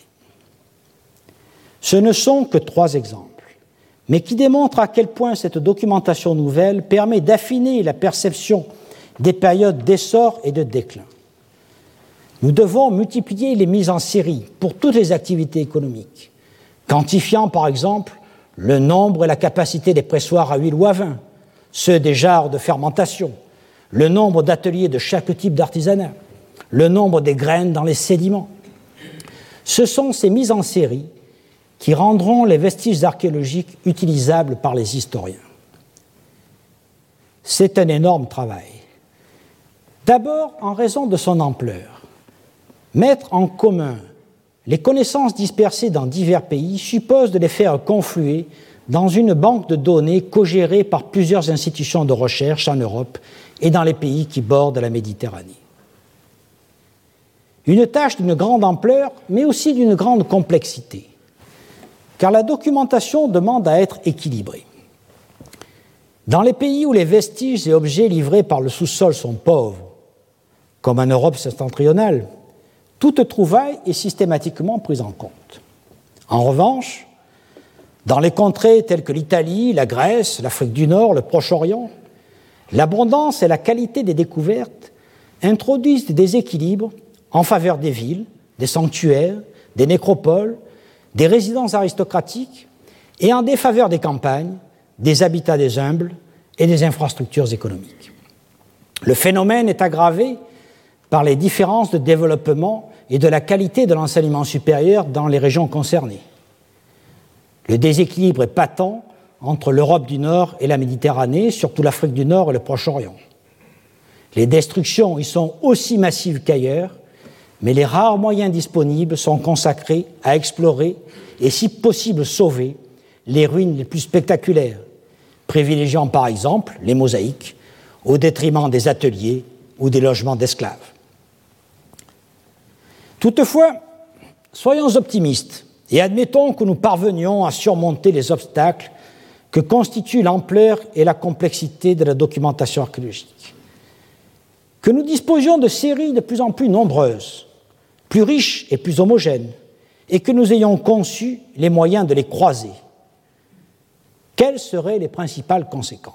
Ce ne sont que trois exemples, mais qui démontrent à quel point cette documentation nouvelle permet d'affiner la perception des périodes d'essor et de déclin. Nous devons multiplier les mises en série pour toutes les activités économiques, quantifiant par exemple le nombre et la capacité des pressoirs à huile ou à vin, ceux des jarres de fermentation, le nombre d'ateliers de chaque type d'artisanat, le nombre des graines dans les sédiments. Ce sont ces mises en série qui rendront les vestiges archéologiques utilisables par les historiens. C'est un énorme travail. D'abord, en raison de son ampleur. Mettre en commun les connaissances dispersées dans divers pays suppose de les faire confluer dans une banque de données co-gérée par plusieurs institutions de recherche en Europe et dans les pays qui bordent la Méditerranée. Une tâche d'une grande ampleur, mais aussi d'une grande complexité, car la documentation demande à être équilibrée. Dans les pays où les vestiges et objets livrés par le sous-sol sont pauvres, comme en Europe septentrionale, toute trouvaille est systématiquement prise en compte. En revanche, dans les contrées telles que l'Italie, la Grèce, l'Afrique du Nord, le Proche-Orient, l'abondance et la qualité des découvertes introduisent des déséquilibres en faveur des villes, des sanctuaires, des nécropoles, des résidences aristocratiques et en défaveur des campagnes, des habitats des humbles et des infrastructures économiques. Le phénomène est aggravé par les différences de développement et de la qualité de l'enseignement supérieur dans les régions concernées. Le déséquilibre est patent entre l'Europe du Nord et la Méditerranée, surtout l'Afrique du Nord et le Proche-Orient. Les destructions y sont aussi massives qu'ailleurs, mais les rares moyens disponibles sont consacrés à explorer et, si possible, sauver les ruines les plus spectaculaires, privilégiant par exemple les mosaïques au détriment des ateliers ou des logements d'esclaves. Toutefois, soyons optimistes et admettons que nous parvenions à surmonter les obstacles que constituent l'ampleur et la complexité de la documentation archéologique. Que nous disposions de séries de plus en plus nombreuses, plus riches et plus homogènes, et que nous ayons conçu les moyens de les croiser. Quelles seraient les principales conséquences ?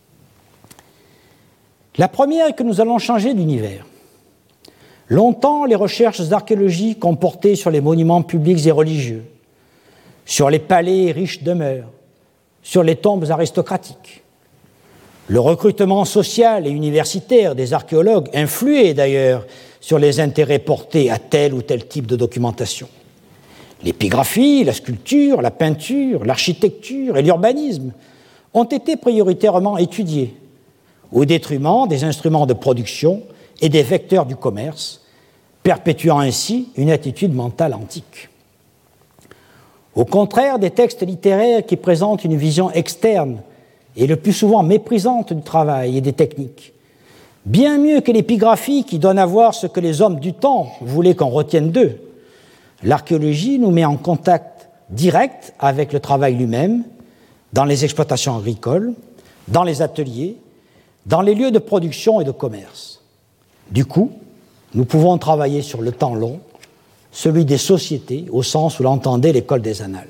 La première est que nous allons changer d'univers. Longtemps, les recherches archéologiques ont porté sur les monuments publics et religieux, sur les palais et riches demeures, sur les tombes aristocratiques. Le recrutement social et universitaire des archéologues influait d'ailleurs sur les intérêts portés à tel ou tel type de documentation. L'épigraphie, la sculpture, la peinture, l'architecture et l'urbanisme ont été prioritairement étudiés, au détriment des instruments de production et des vecteurs du commerce, perpétuant ainsi une attitude mentale antique. Au contraire des textes littéraires qui présentent une vision externe et le plus souvent méprisante du travail et des techniques, bien mieux que l'épigraphie qui donne à voir ce que les hommes du temps voulaient qu'on retienne d'eux, l'archéologie nous met en contact direct avec le travail lui-même, dans les exploitations agricoles, dans les ateliers, dans les lieux de production et de commerce. Du coup, nous pouvons travailler sur le temps long, celui des sociétés, au sens où l'entendait l'école des Annales.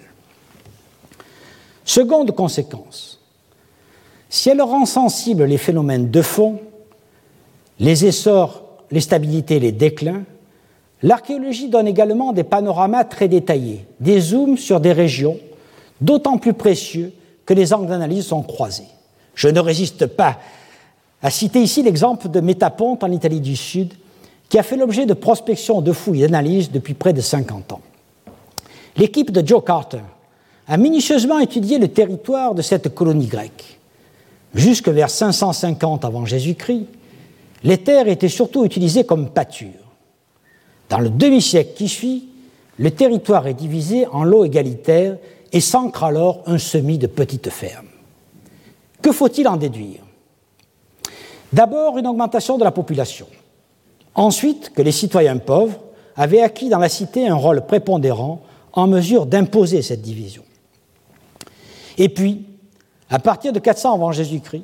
Seconde conséquence, si elle rend sensibles les phénomènes de fond, les essors, les stabilités et les déclins, l'archéologie donne également des panoramas très détaillés, des zooms sur des régions d'autant plus précieux que les angles d'analyse sont croisés. Je ne résiste pas à citer ici l'exemple de Métaponte en Italie du Sud, qui a fait l'objet de prospection, de fouilles et d'analyses depuis près de cinquante ans. L'équipe de Joe Carter a minutieusement étudié le territoire de cette colonie grecque. Jusque vers cinq cent cinquante avant Jésus-Christ, les terres étaient surtout utilisées comme pâture. Dans le demi-siècle qui suit, le territoire est divisé en lots égalitaires et s'ancre alors un semis de petites fermes. Que faut-il en déduire? D'abord, une augmentation de la population. Ensuite, que les citoyens pauvres avaient acquis dans la cité un rôle prépondérant en mesure d'imposer cette division. Et puis, à partir de quatre cents avant Jésus-Christ,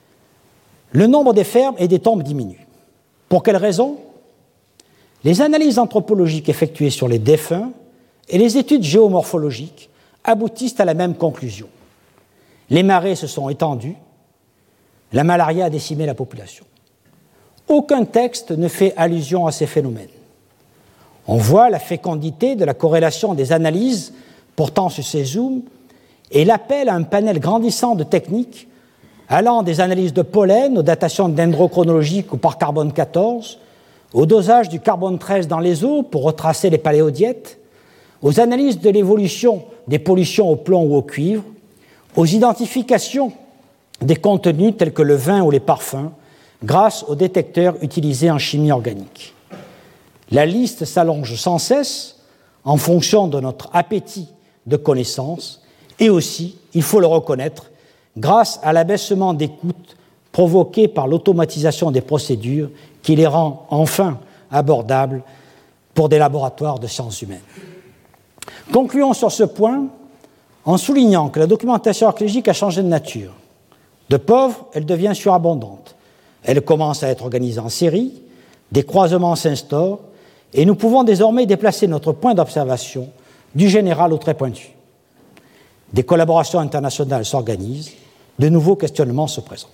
le nombre des fermes et des tombes diminue. Pour quelle raison? Les analyses anthropologiques effectuées sur les défunts et les études géomorphologiques aboutissent à la même conclusion. Les marais se sont étendus, la malaria a décimé la population. Aucun texte ne fait allusion à ces phénomènes. On voit la fécondité de la corrélation des analyses portant sur ces zooms et l'appel à un panel grandissant de techniques allant des analyses de pollen aux datations dendrochronologiques ou par carbone quatorze, au dosage du carbone treize dans les eaux pour retracer les paléodiètes, aux analyses de l'évolution des pollutions au plomb ou au cuivre, aux identifications des contenus tels que le vin ou les parfums, grâce aux détecteurs utilisés en chimie organique. La liste s'allonge sans cesse en fonction de notre appétit de connaissances et aussi, il faut le reconnaître, grâce à l'abaissement des coûts provoqué par l'automatisation des procédures qui les rend enfin abordables pour des laboratoires de sciences humaines. Concluons sur ce point en soulignant que la documentation archéologique a changé de nature. De pauvre, elle devient surabondante. Elle commence à être organisée en série, des croisements s'instaurent, et nous pouvons désormais déplacer notre point d'observation du général au très pointu. Des collaborations internationales s'organisent, de nouveaux questionnements se présentent.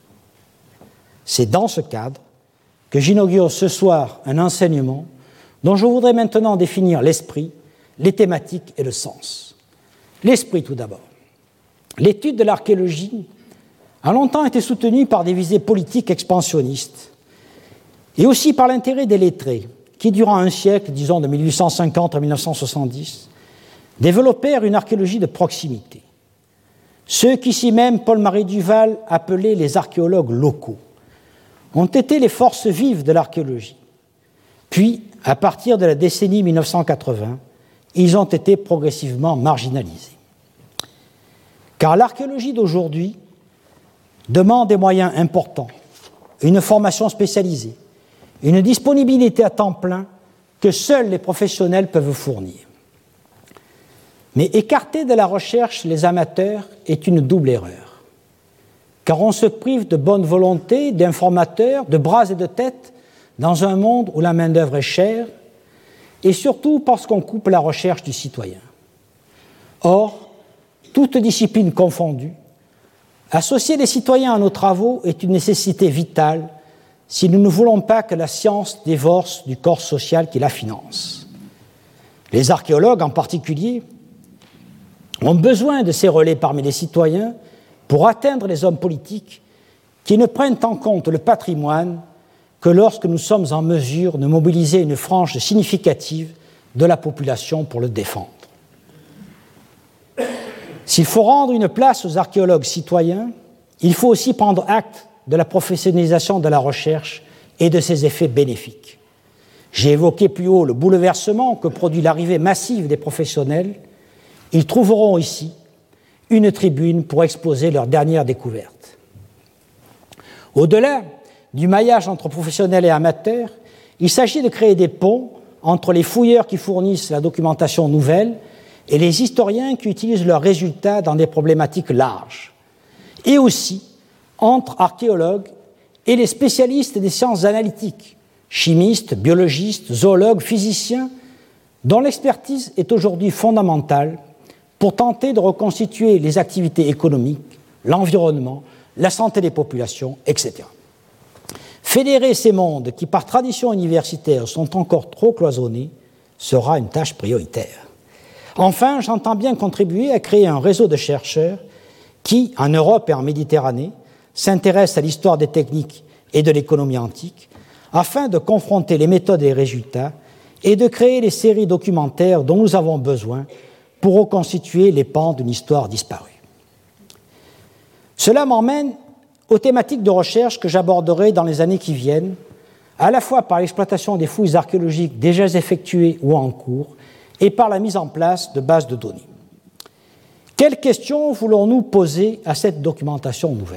C'est dans ce cadre que j'inaugure ce soir un enseignement dont je voudrais maintenant définir l'esprit, les thématiques et le sens. L'esprit tout d'abord. L'étude de l'archéologie a longtemps été soutenue par des visées politiques expansionnistes et aussi par l'intérêt des lettrés qui, durant un siècle, disons de mille huit cent cinquante à mille neuf cent soixante-dix, développèrent une archéologie de proximité. Ceux qu'ici même Paul-Marie Duval appelait les archéologues locaux ont été les forces vives de l'archéologie. Puis, à partir de la décennie mille neuf cent quatre-vingts, ils ont été progressivement marginalisés. Car l'archéologie d'aujourd'hui demande des moyens importants, une formation spécialisée, une disponibilité à temps plein que seuls les professionnels peuvent fournir. Mais écarter de la recherche les amateurs est une double erreur, car on se prive de bonne volonté, d'informateurs, de bras et de têtes dans un monde où la main-d'œuvre est chère, et surtout parce qu'on coupe la recherche du citoyen. Or, toute discipline confondue, associer les citoyens à nos travaux est une nécessité vitale si nous ne voulons pas que la science divorce du corps social qui la finance. Les archéologues en particulier ont besoin de ces relais parmi les citoyens pour atteindre les hommes politiques qui ne prennent en compte le patrimoine que lorsque nous sommes en mesure de mobiliser une frange significative de la population pour le défendre. S'il faut rendre une place aux archéologues citoyens, il faut aussi prendre acte de la professionnalisation de la recherche et de ses effets bénéfiques. J'ai évoqué plus haut le bouleversement que produit l'arrivée massive des professionnels. Ils trouveront ici une tribune pour exposer leurs dernières découvertes. Au-delà du maillage entre professionnels et amateurs, il s'agit de créer des ponts entre les fouilleurs qui fournissent la documentation nouvelle et les historiens qui utilisent leurs résultats dans des problématiques larges, et aussi entre archéologues et les spécialistes des sciences analytiques, chimistes, biologistes, zoologues, physiciens, dont l'expertise est aujourd'hui fondamentale pour tenter de reconstituer les activités économiques, l'environnement, la santé des populations, et cetera. Fédérer ces mondes qui, par tradition universitaire, sont encore trop cloisonnés, sera une tâche prioritaire. Enfin, j'entends bien contribuer à créer un réseau de chercheurs qui, en Europe et en Méditerranée, s'intéressent à l'histoire des techniques et de l'économie antique, afin de confronter les méthodes et les résultats et de créer les séries documentaires dont nous avons besoin pour reconstituer les pans d'une histoire disparue. Cela m'emmène aux thématiques de recherche que j'aborderai dans les années qui viennent, à la fois par l'exploitation des fouilles archéologiques déjà effectuées ou en cours, et par la mise en place de bases de données. Quelles questions voulons-nous poser à cette documentation nouvelle ?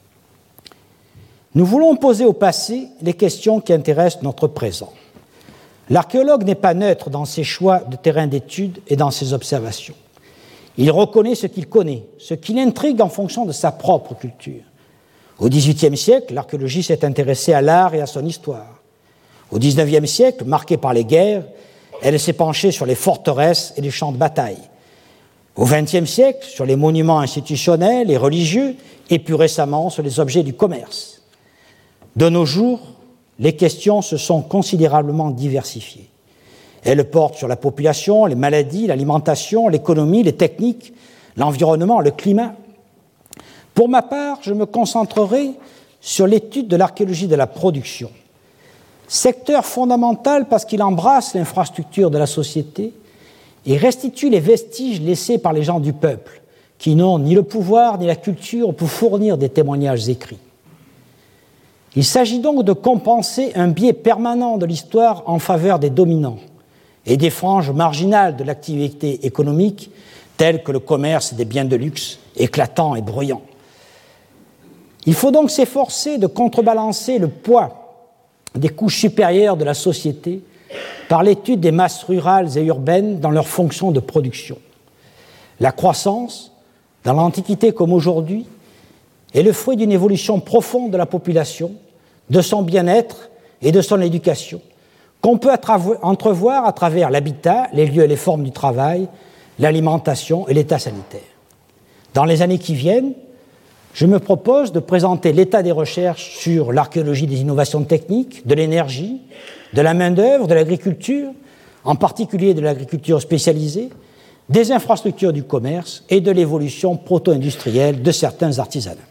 Nous voulons poser au passé les questions qui intéressent notre présent. L'archéologue n'est pas neutre dans ses choix de terrain d'étude et dans ses observations. Il reconnaît ce qu'il connaît, ce qui l'intrigue en fonction de sa propre culture. Au dix-huitième siècle, l'archéologie s'est intéressée à l'art et à son histoire. Au dix-neuvième siècle, marqué par les guerres, elle s'est penchée sur les forteresses et les champs de bataille. Au vingtième siècle, sur les monuments institutionnels et religieux, et plus récemment sur les objets du commerce. De nos jours, les questions se sont considérablement diversifiées. Elles portent sur la population, les maladies, l'alimentation, l'économie, les techniques, l'environnement, le climat. Pour ma part, je me concentrerai sur l'étude de l'archéologie de la production. Secteur fondamental parce qu'il embrasse l'infrastructure de la société et restitue les vestiges laissés par les gens du peuple, qui n'ont ni le pouvoir ni la culture pour fournir des témoignages écrits. Il s'agit donc de compenser un biais permanent de l'histoire en faveur des dominants et des franges marginales de l'activité économique, telles que le commerce des biens de luxe, éclatants et bruyants. Il faut donc s'efforcer de contrebalancer le poids des couches supérieures de la société par l'étude des masses rurales et urbaines dans leurs fonctions de production. La croissance, dans l'Antiquité comme aujourd'hui, est le fruit d'une évolution profonde de la population, de son bien-être et de son éducation, qu'on peut entrevoir à travers l'habitat, les lieux et les formes du travail, l'alimentation et l'état sanitaire. Dans les années qui viennent, je me propose de présenter l'état des recherches sur l'archéologie des innovations techniques, de l'énergie, de la main-d'œuvre, de l'agriculture, en particulier de l'agriculture spécialisée, des infrastructures du commerce et de l'évolution proto-industrielle de certains artisanats.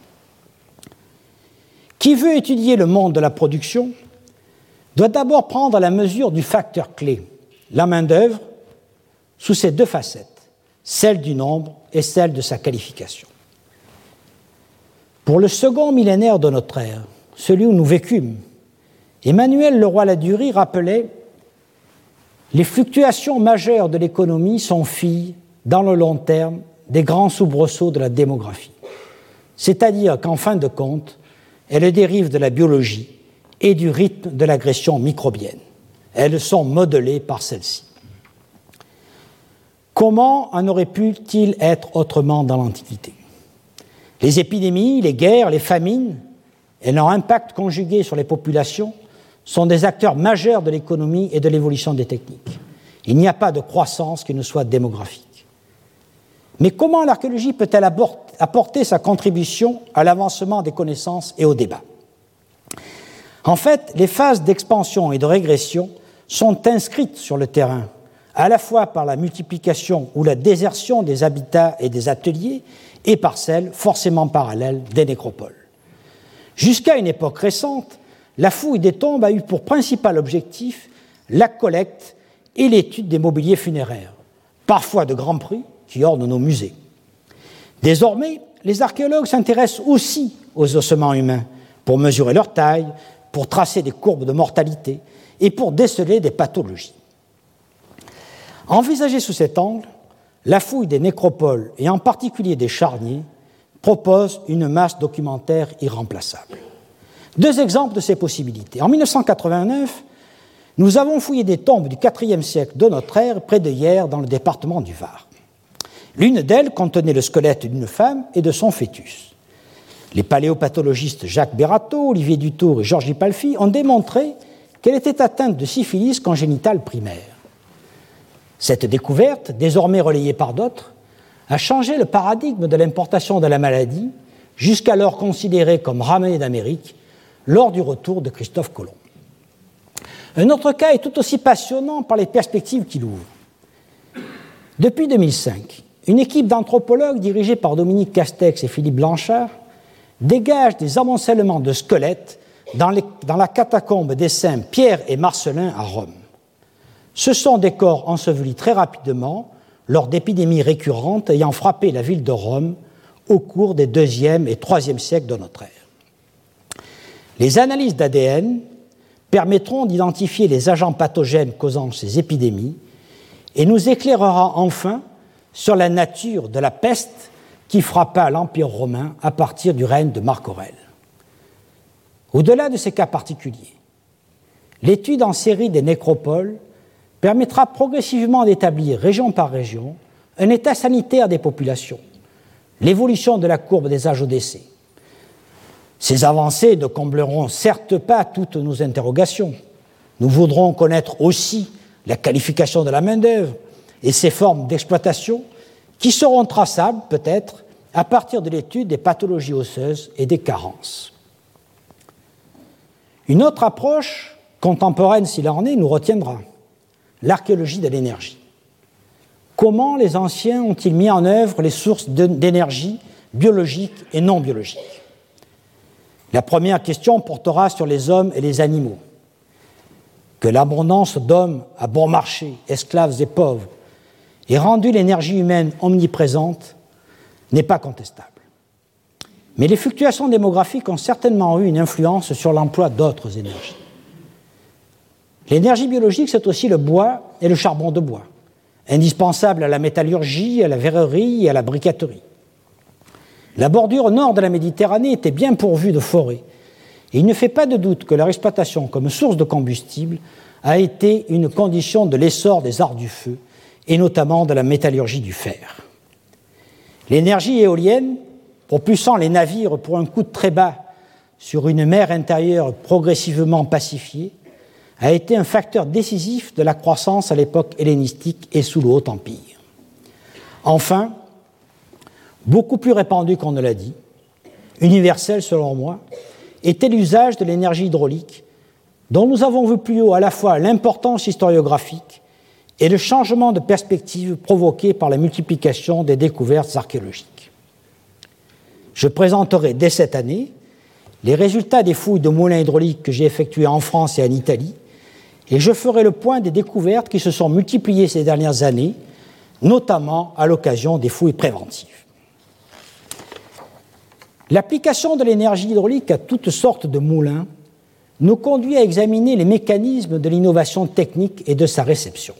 Qui veut étudier le monde de la production doit d'abord prendre la mesure du facteur clé, la main-d'œuvre, sous ses deux facettes, celle du nombre et celle de sa qualification. Pour le second millénaire de notre ère, celui où nous vécûmes, Emmanuel Leroy-Ladurie rappelait « Les fluctuations majeures de l'économie sont filles, dans le long terme, des grands soubresauts de la démographie. C'est-à-dire qu'en fin de compte, elles dérivent de la biologie et du rythme de l'agression microbienne. Elles sont modelées par celle-ci. » Comment en aurait-il être autrement dans l'Antiquité ? Les épidémies, les guerres, les famines et leur impact conjugué sur les populations sont des acteurs majeurs de l'économie et de l'évolution des techniques. Il n'y a pas de croissance qui ne soit démographique. Mais comment l'archéologie peut-elle apporter sa contribution à l'avancement des connaissances et au débat ? En fait, les phases d'expansion et de régression sont inscrites sur le terrain, à la fois par la multiplication ou la désertion des habitats et des ateliers, et par celle, forcément parallèle, des nécropoles. Jusqu'à une époque récente, la fouille des tombes a eu pour principal objectif la collecte et l'étude des mobiliers funéraires, parfois de grand prix, qui ornent nos musées. Désormais, les archéologues s'intéressent aussi aux ossements humains pour mesurer leur taille, pour tracer des courbes de mortalité et pour déceler des pathologies. Envisagée sous cet angle, la fouille des nécropoles, et en particulier des charniers, propose une masse documentaire irremplaçable. Deux exemples de ces possibilités. En mille neuf cent quatre-vingt-neuf, nous avons fouillé des tombes du quatrième siècle de notre ère près de Hyères, dans le département du Var. L'une d'elles contenait le squelette d'une femme et de son fœtus. Les paléopathologistes Jacques Bérateau, Olivier Dutour et Georges Palfi ont démontré qu'elle était atteinte de syphilis congénitale primaire. Cette découverte, désormais relayée par d'autres, a changé le paradigme de l'importation de la maladie, jusqu'alors considérée comme ramenée d'Amérique, lors du retour de Christophe Colomb. Un autre cas est tout aussi passionnant par les perspectives qu'il ouvre. Depuis deux mille cinq, une équipe d'anthropologues dirigée par Dominique Castex et Philippe Blanchard dégage des amoncellements de squelettes dans, les, dans la catacombe des saints Pierre et Marcellin à Rome. Ce sont des corps ensevelis très rapidement lors d'épidémies récurrentes ayant frappé la ville de Rome au cours des deuxième et troisième siècles de notre ère. Les analyses d'A D N permettront d'identifier les agents pathogènes causant ces épidémies et nous éclairera enfin sur la nature de la peste qui frappa l'Empire romain à partir du règne de Marc Aurèle. Au-delà de ces cas particuliers, l'étude en série des nécropoles permettra progressivement d'établir, région par région, un état sanitaire des populations, l'évolution de la courbe des âges au décès. Ces avancées ne combleront certes pas toutes nos interrogations. Nous voudrons connaître aussi la qualification de la main-d'œuvre et ses formes d'exploitation qui seront traçables, peut-être, à partir de l'étude des pathologies osseuses et des carences. Une autre approche, contemporaine s'il en est, nous retiendra. L'archéologie de l'énergie. Comment les anciens ont-ils mis en œuvre les sources d'énergie biologiques et non biologiques? La première question portera sur les hommes et les animaux. Que l'abondance d'hommes à bon marché, esclaves et pauvres, ait rendu l'énergie humaine omniprésente n'est pas contestable. Mais les fluctuations démographiques ont certainement eu une influence sur l'emploi d'autres énergies. L'énergie biologique, c'est aussi le bois et le charbon de bois, indispensables à la métallurgie, à la verrerie et à la briqueterie. La bordure nord de la Méditerranée était bien pourvue de forêts, et il ne fait pas de doute que leur exploitation comme source de combustible a été une condition de l'essor des arts du feu, et notamment de la métallurgie du fer. L'énergie éolienne, propulsant les navires pour un coût très bas sur une mer intérieure progressivement pacifiée, a été un facteur décisif de la croissance à l'époque hellénistique et sous le Haut Empire. Enfin, beaucoup plus répandu qu'on ne l'a dit, universel selon moi, était l'usage de l'énergie hydraulique, dont nous avons vu plus haut à la fois l'importance historiographique et le changement de perspective provoqué par la multiplication des découvertes archéologiques. Je présenterai dès cette année les résultats des fouilles de moulins hydrauliques que j'ai effectuées en France et en Italie, et je ferai le point des découvertes qui se sont multipliées ces dernières années, notamment à l'occasion des fouilles préventives. L'application de l'énergie hydraulique à toutes sortes de moulins nous conduit à examiner les mécanismes de l'innovation technique et de sa réception.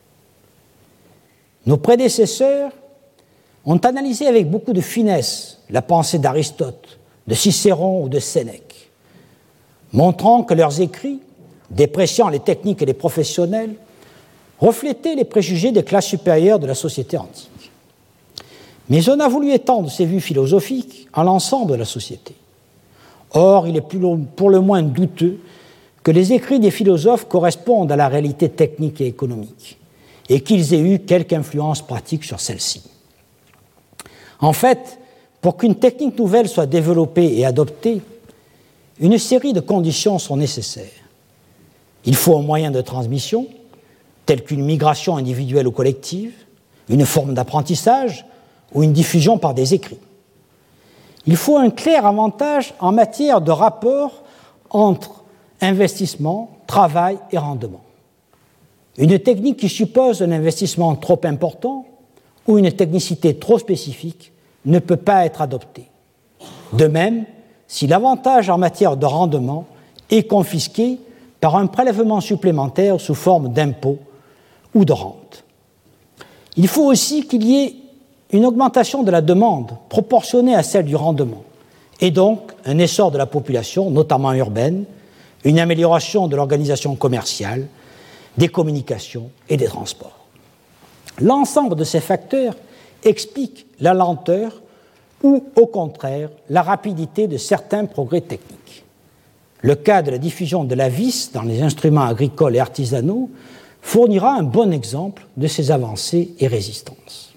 Nos prédécesseurs ont analysé avec beaucoup de finesse la pensée d'Aristote, de Cicéron ou de Sénèque, montrant que leurs écrits, dépréciant les techniques et les professionnels, reflétaient les préjugés des classes supérieures de la société antique. Mais on a voulu étendre ces vues philosophiques à l'ensemble de la société. Or, il est pour le moins douteux que les écrits des philosophes correspondent à la réalité technique et économique, et qu'ils aient eu quelque influence pratique sur celle-ci. En fait, pour qu'une technique nouvelle soit développée et adoptée, une série de conditions sont nécessaires. Il faut un moyen de transmission, tel qu'une migration individuelle ou collective, une forme d'apprentissage ou une diffusion par des écrits. Il faut un clair avantage en matière de rapport entre investissement, travail et rendement. Une technique qui suppose un investissement trop important ou une technicité trop spécifique ne peut pas être adoptée. De même, si l'avantage en matière de rendement et confisqués par un prélèvement supplémentaire sous forme d'impôt ou de rente. Il faut aussi qu'il y ait une augmentation de la demande proportionnée à celle du rendement, et donc un essor de la population, notamment urbaine, une amélioration de l'organisation commerciale, des communications et des transports. L'ensemble de ces facteurs explique la lenteur ou, au contraire, la rapidité de certains progrès techniques. Le cas de la diffusion de la vis dans les instruments agricoles et artisanaux fournira un bon exemple de ces avancées et résistances.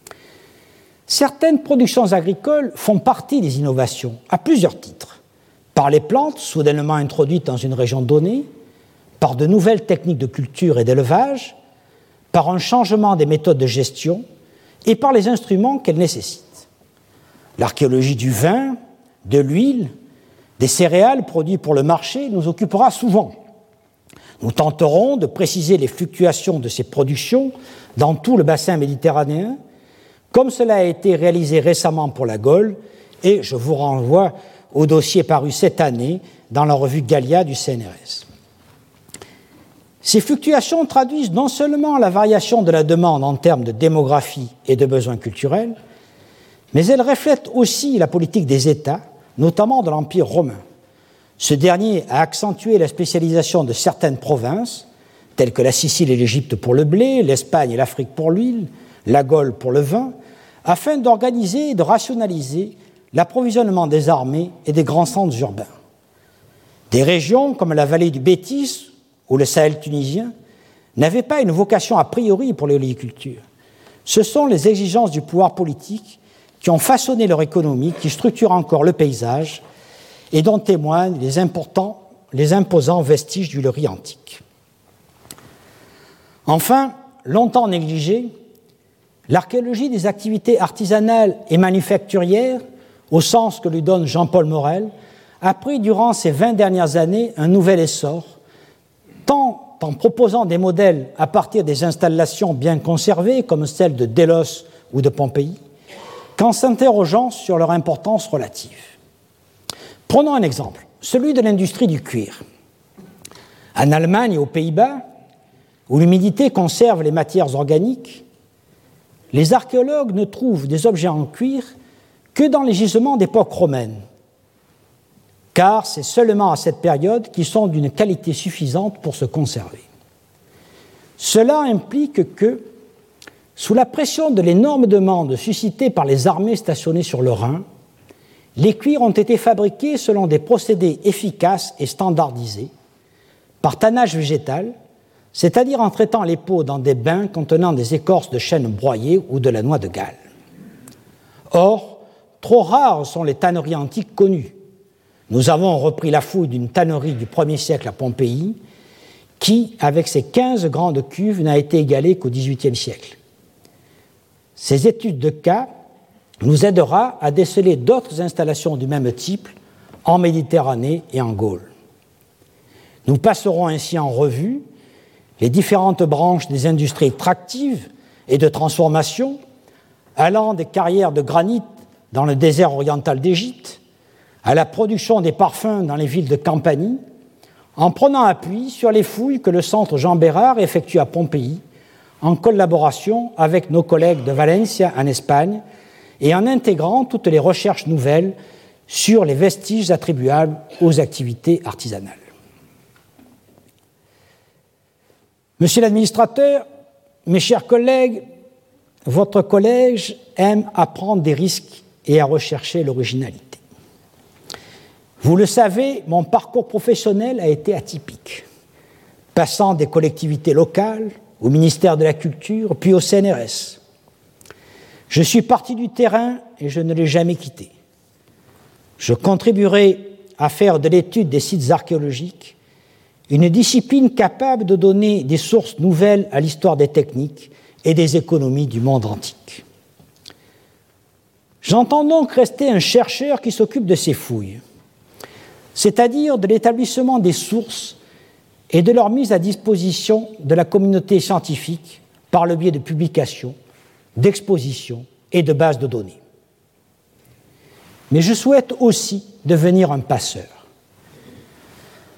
Certaines productions agricoles font partie des innovations à plusieurs titres, par les plantes soudainement introduites dans une région donnée, par de nouvelles techniques de culture et d'élevage, par un changement des méthodes de gestion et par les instruments qu'elles nécessitent. L'archéologie du vin, de l'huile, des céréales produits pour le marché nous occupera souvent. Nous tenterons de préciser les fluctuations de ces productions dans tout le bassin méditerranéen, comme cela a été réalisé récemment pour la Gaule, et je vous renvoie au dossier paru cette année dans la revue Gallia du C N R S. Ces fluctuations traduisent non seulement la variation de la demande en termes de démographie et de besoins culturels, mais elles reflètent aussi la politique des États, notamment de l'Empire romain. Ce dernier a accentué la spécialisation de certaines provinces, telles que la Sicile et l'Égypte pour le blé, l'Espagne et l'Afrique pour l'huile, la Gaule pour le vin, afin d'organiser et de rationaliser l'approvisionnement des armées et des grands centres urbains. Des régions comme la vallée du Bétis ou le Sahel tunisien n'avaient pas une vocation a priori pour l'oléiculture. Ce sont les exigences du pouvoir politique qui ont façonné leur économie, qui structurent encore le paysage et dont témoignent les, importants, les imposants vestiges du leurre antique. Enfin, longtemps négligée, l'archéologie des activités artisanales et manufacturières, au sens que lui donne Jean-Paul Morel, a pris durant ces vingt dernières années un nouvel essor, tant en proposant des modèles à partir des installations bien conservées, comme celles de Délos ou de Pompéi, qu'en s'interrogeant sur leur importance relative. Prenons un exemple, celui de l'industrie du cuir. En Allemagne et aux Pays-Bas, où l'humidité conserve les matières organiques, les archéologues ne trouvent des objets en cuir que dans les gisements d'époque romaine, car c'est seulement à cette période qu'ils sont d'une qualité suffisante pour se conserver. Cela implique que, sous la pression de l'énorme demande suscitée par les armées stationnées sur le Rhin, les cuirs ont été fabriqués selon des procédés efficaces et standardisés, par tannage végétal, c'est-à-dire en traitant les peaux dans des bains contenant des écorces de chêne broyées ou de la noix de Galles. Or, trop rares sont les tanneries antiques connues. Nous avons repris la fouille d'une tannerie du premier siècle à Pompéi, qui, avec ses quinze grandes cuves, n'a été égalée qu'au dix-huitième siècle. Ces études de cas nous aidera à déceler d'autres installations du même type en Méditerranée et en Gaule. Nous passerons ainsi en revue les différentes branches des industries extractives et de transformation, allant des carrières de granit dans le désert oriental d'Égypte à la production des parfums dans les villes de Campanie, en prenant appui sur les fouilles que le centre Jean Bérard effectue à Pompéi, en collaboration avec nos collègues de Valencia en Espagne, et en intégrant toutes les recherches nouvelles sur les vestiges attribuables aux activités artisanales. Monsieur l'administrateur, mes chers collègues, votre collège aime à prendre des risques et à rechercher l'originalité. Vous le savez, mon parcours professionnel a été atypique, passant des collectivités locales au ministère de la Culture, puis au C N R S. Je suis parti du terrain et je ne l'ai jamais quitté. Je contribuerai à faire de l'étude des sites archéologiques une discipline capable de donner des sources nouvelles à l'histoire des techniques et des économies du monde antique. J'entends donc rester un chercheur qui s'occupe de ces fouilles, c'est-à-dire de l'établissement des sources et de leur mise à disposition de la communauté scientifique par le biais de publications, d'expositions et de bases de données. Mais je souhaite aussi devenir un passeur.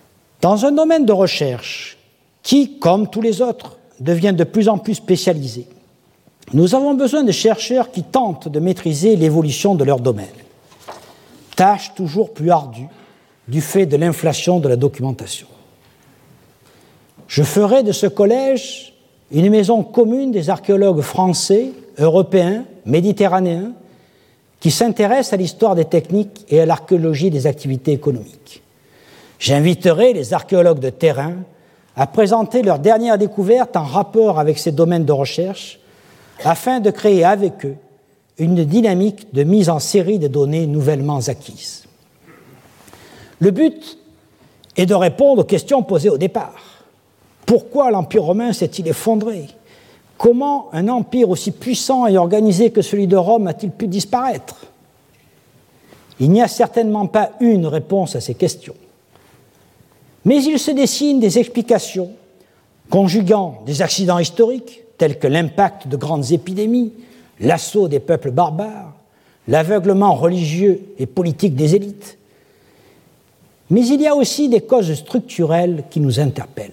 Dans un domaine de recherche qui, comme tous les autres, devient de plus en plus spécialisé, nous avons besoin de chercheurs qui tentent de maîtriser l'évolution de leur domaine. Tâche toujours plus ardue du fait de l'inflation de la documentation. Je ferai de ce collège une maison commune des archéologues français, européens, méditerranéens, qui s'intéressent à l'histoire des techniques et à l'archéologie des activités économiques. J'inviterai les archéologues de terrain à présenter leurs dernières découvertes en rapport avec ces domaines de recherche, afin de créer avec eux une dynamique de mise en série de données nouvellement acquises. Le but est de répondre aux questions posées au départ. Pourquoi l'Empire romain s'est-il effondré? Comment un empire aussi puissant et organisé que celui de Rome a-t-il pu disparaître? Il n'y a certainement pas une réponse à ces questions. Mais il se dessine des explications conjuguant des accidents historiques, tels que l'impact de grandes épidémies, l'assaut des peuples barbares, l'aveuglement religieux et politique des élites. Mais il y a aussi des causes structurelles qui nous interpellent.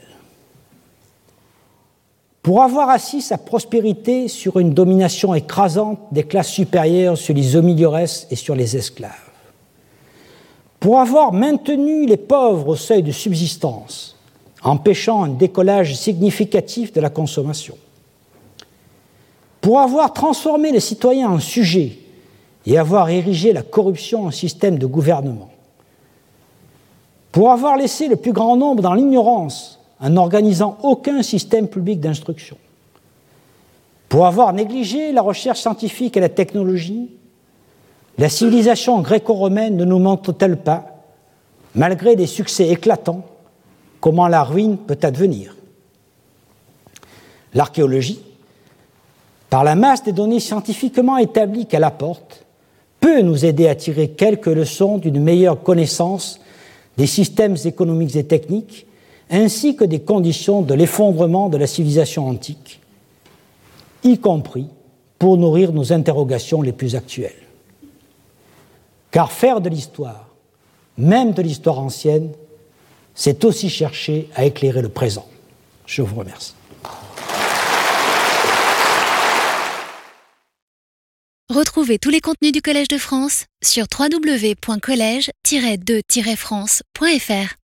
Pour avoir assis sa prospérité sur une domination écrasante des classes supérieures sur les homiliores et sur les esclaves, pour avoir maintenu les pauvres au seuil de subsistance, empêchant un décollage significatif de la consommation, pour avoir transformé les citoyens en sujets et avoir érigé la corruption en système de gouvernement, pour avoir laissé le plus grand nombre dans l'ignorance en n'organisant aucun système public d'instruction, pour avoir négligé la recherche scientifique et la technologie, la civilisation gréco-romaine ne nous montre-t-elle pas, malgré des succès éclatants, comment la ruine peut advenir? L'archéologie, par la masse des données scientifiquement établies qu'elle apporte, peut nous aider à tirer quelques leçons d'une meilleure connaissance des systèmes économiques et techniques, ainsi que des conditions de l'effondrement de la civilisation antique, y compris pour nourrir nos interrogations les plus actuelles. Car faire de l'histoire, même de l'histoire ancienne, c'est aussi chercher à éclairer le présent. Je vous remercie.
Retrouvez tous les contenus du Collège de France sur w w w point collège tiret de tiret france point f r.